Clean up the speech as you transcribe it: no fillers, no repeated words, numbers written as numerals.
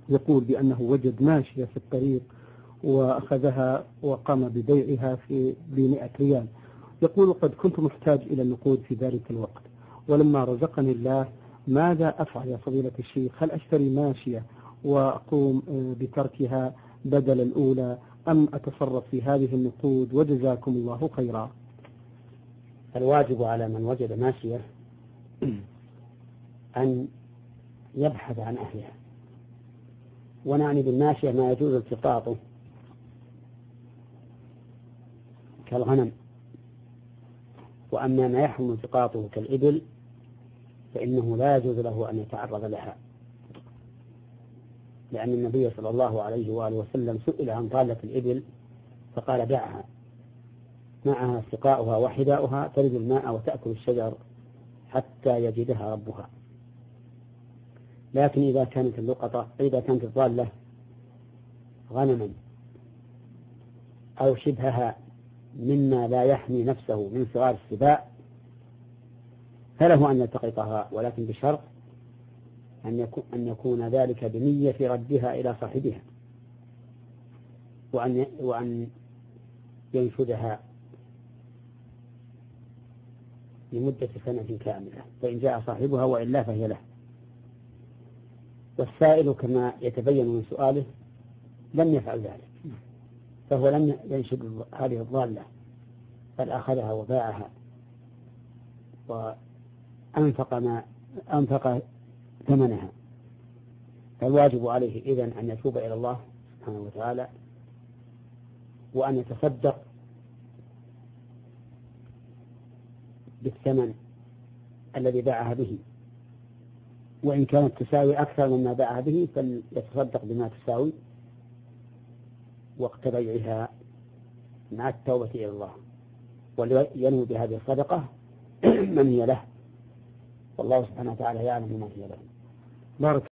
يقول بأنه وجد ماشية في الطريق وأخذها وقام ببيعها ب100 ريال. يقول قد كنت محتاج إلى النقود في ذلك الوقت، ولما رزقني الله ماذا أفعل يا فضيلة الشيخ؟ هل أشتري ماشية وأقوم بتركها بدل الأولى أم أتصرف في هذه النقود؟ وجزاكم الله خيرا. الواجب على من وجد ماشية أن يبحث عن أهلها، ونعني بالماشية ما يجوز التقاطه كالغنم، وأما ما يحرم التقاطه كالإبل فإنه لا يجوز له أن يتعرض لها، لأن النبي صلى الله عليه وآله وسلم سئل عن ضالة الإبل فقال دعها، معها سقاؤها وحذاؤها ترد الماء وتأكل الشجر حتى يجدها ربها. لكن إذا كانت الضالة غنما أو شبهها مما لا يحمي نفسه من صغار السباع فله أن يلتقطها، ولكن بشرط أن يكون ذلك بنية ردها إلى صاحبها، وأن ينشدها لمدة سنة كاملة، فإن جاء صاحبها وإلا فهي له. والسائل كما يتبين من سؤاله لم يفعل ذلك، فهو لم ينشد هذه الضالة بل أخذها وباعها وأنفق ثمنها. فالواجب عليه إذن أن يتوب إلى الله سبحانه وتعالى وأن يتصدق بالثمن الذي باعها به، وإن كانت تساوي أكثر مما باعها به فليتصدق بما تساوي وقت بيعها مع التوبة إلى الله، ولينوي بهذه الصدقة من هي له، والله سبحانه وتعالى يعلم من هي له. بارك